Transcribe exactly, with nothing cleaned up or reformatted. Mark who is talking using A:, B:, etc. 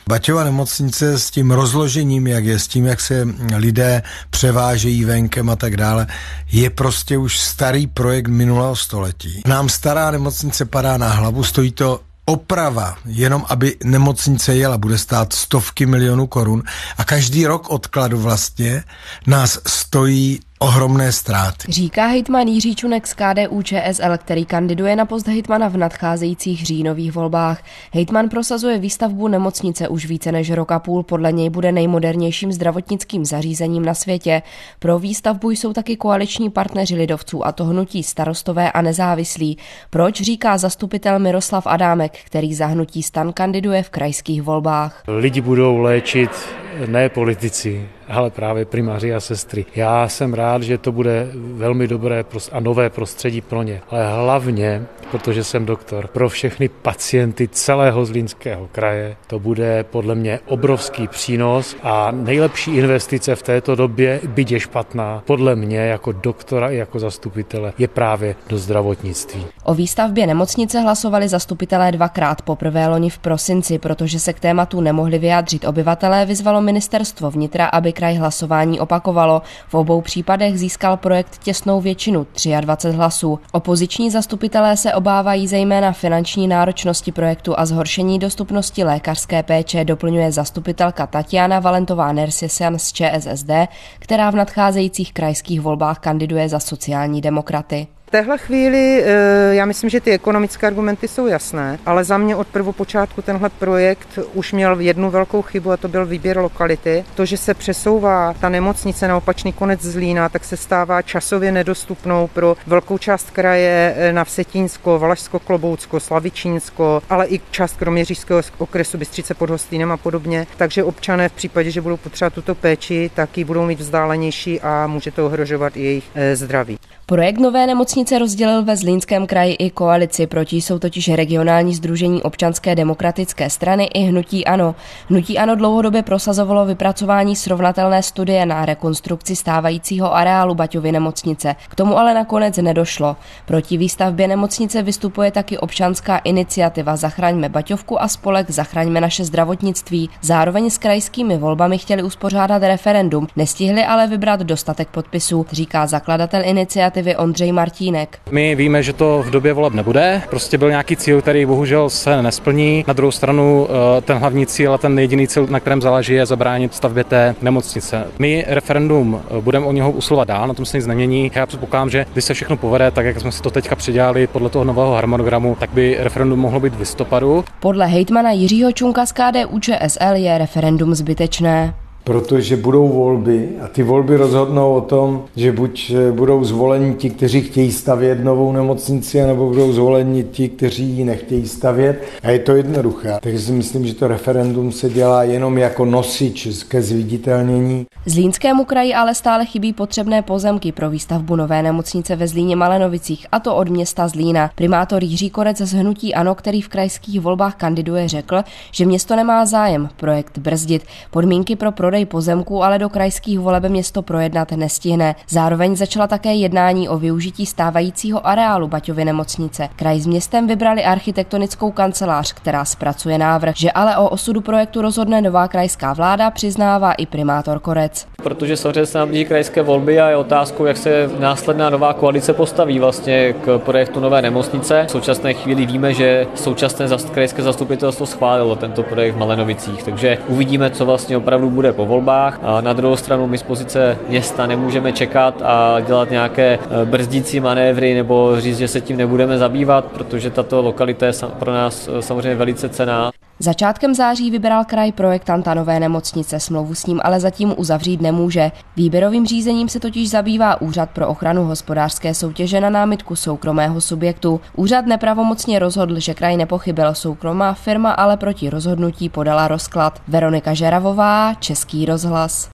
A: Baťova nemocnice s tím rozložením, jak je, s tím, jak se lidé převážejí venkem a tak dále, je prostě už starý projekt minulého století. Nám stará nemocnice padá na hlavu, stojí to oprava, jenom aby nemocnice jela, bude stát stovky milionů korun a každý rok odkladu vlastně nás stojí ohromné ztráty.
B: Říká hejtman Jiří Čunek z K D U Č S L, který kandiduje na post hejtmana v nadcházejících říjnových volbách. Hejtman prosazuje výstavbu nemocnice už více než rok a půl, podle něj bude nejmodernějším zdravotnickým zařízením na světě. Pro výstavbu jsou taky koaliční partneři lidovců, a to hnutí Starostové a nezávislí. Proč, říká zastupitel Miroslav Adámek, který za hnutí STAN kandiduje v krajských volbách.
C: Lidi budou léčit ne politici, ale právě primáři a sestry. Já jsem rád, že to bude velmi dobré a nové prostředí pro ně, ale hlavně, protože jsem doktor, pro všechny pacienty celého Zlínského kraje to bude podle mě obrovský přínos a nejlepší investice v této době, byť je špatná, podle mě jako doktora i jako zastupitele, je právě do zdravotnictví.
B: O výstavbě nemocnice hlasovali zastupitelé dvakrát, poprvé loni v prosinci, protože se k tématu nemohli vyjádřit obyvatelé, vyzvalo ministerstvo vnitra, aby kraj hlasování opakovalo. V obou případech získal projekt těsnou většinu, dvacet tři hlasů. Opoziční zastupitelé se obávají zejména finanční náročnosti projektu a zhoršení dostupnosti lékařské péče, doplňuje zastupitelka Tatiana Valentová-Nersesian z Č S S D, která v nadcházejících krajských volbách kandiduje za sociální demokraty.
D: V téhle chvíli já myslím, že ty ekonomické argumenty jsou jasné, ale za mě od prvopočátku tenhle projekt už měl jednu velkou chybu a to byl výběr lokality. To, že se přesouvá ta nemocnice na opačný konec Zlína, tak se stává časově nedostupnou pro velkou část kraje na Vsetínsko, Valašsko, Kloboutsko, Slavičínsko, ale i část kroměřížského okresu Bystřice pod Hostýnem a podobně. Takže občané v případě, že budou potřebovat tuto péči, tak ji budou mít vzdálenější a může to ohrožovat i jejich zdraví.
B: Projekt nové nemocnice rozdělil ve Zlínském kraji i koalici, proti jsou totiž regionální sdružení Občanské demokratické strany i hnutí ANO. Hnutí ANO dlouhodobě prosazovalo vypracování srovnatelné studie na rekonstrukci stávajícího areálu Baťovy nemocnice. K tomu ale nakonec nedošlo. Proti výstavbě nemocnice vystupuje taky občanská iniciativa Zachraňme Baťovku a spolek Zachraňme naše zdravotnictví. Zároveň s krajskými volbami chtěli uspořádat referendum, nestihli ale vybrat dostatek podpisů, říká zakladatel iniciativy Ondřej Martínek.
C: My víme, že to v době voleb nebude, prostě byl nějaký cíl, který bohužel se nesplní. Na druhou stranu ten hlavní cíl a ten jediný cíl, na kterém záleží, je zabránit stavbě té nemocnice. My referendum budeme o něho usilovat dál, na tom se nic nemění. Já předpokládám, že když se všechno povede, tak jak jsme si to teďka předělali podle toho nového harmonogramu, tak by referendum mohlo být v listopadu.
B: Podle hejtmana Jiřího Čunka z K D U Č S L je referendum zbytečné.
A: Protože budou volby a ty volby rozhodnou o tom, že buď budou zvoleni ti, kteří chtějí stavět novou nemocnici, nebo budou zvoleni ti, kteří ji nechtějí stavět. A je to jednoduché. Takže si myslím, že to referendum se dělá jenom jako nosič ke zviditelnění.
B: Zlínskému kraji ale stále chybí potřebné pozemky pro výstavbu nové nemocnice ve Zlíně Malenovicích, a to od města Zlína. Primátor Jiří Korec z hnutí ANO, který v krajských volbách kandiduje, řekl, že město nemá zájem projekt brzdit. Podmínky pro prodej pozemků ale do krajských voleb město projednat nestihne. Zároveň začala také jednání o využití stávajícího areálu Baťovy nemocnice. Kraj s městem vybrali architektonickou kancelář, která zpracuje návrh, že ale o osudu projektu rozhodne nová krajská vláda, přiznává i primátor Korec.
E: Protože samozřejmě se nám blíží krajské volby a je otázkou, jak se následná nová koalice postaví vlastně k projektu nové nemocnice. V současné chvíli víme, že současné krajské zastupitelstvo schválilo tento projekt v Malenovicích, takže uvidíme, co vlastně opravdu bude po volbách. A na druhou stranu my z pozice města nemůžeme čekat a dělat nějaké brzdící manévry nebo říct, že se tím nebudeme zabývat, protože tato lokalita je pro nás samozřejmě velice cenná.
B: Začátkem září vybral kraj projektanta nové nemocnice, smlouvu s ním ale zatím uzavřít nemůže. Výběrovým řízením se totiž zabývá Úřad pro ochranu hospodářské soutěže na námitku soukromého subjektu. Úřad nepravomocně rozhodl, že kraj nepochybil, soukromá firma ale proti rozhodnutí podala rozklad. Veronika Žeravová, Český rozhlas.